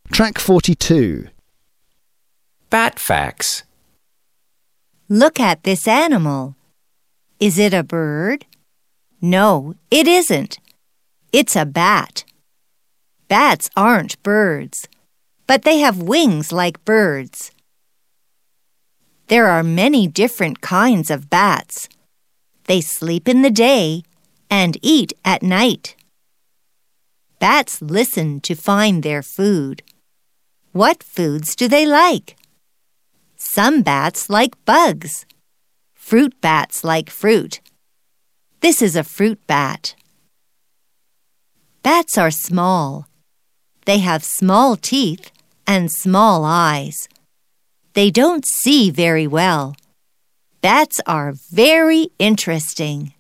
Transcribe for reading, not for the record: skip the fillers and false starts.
Track 42. Bat facts. Look at this animal. Is it a bird? No, it isn't. It's a bat. Bats aren't birds, but they have wings like birds. There are many different kinds of bats. They sleep in the day and eat at night. Bats listen to find their food. What foods do they like? Some bats like bugs. Fruit bats like fruit. This is a fruit bat. Bats are small. They have small teeth and small eyes. They don't see very well. Bats are very interesting.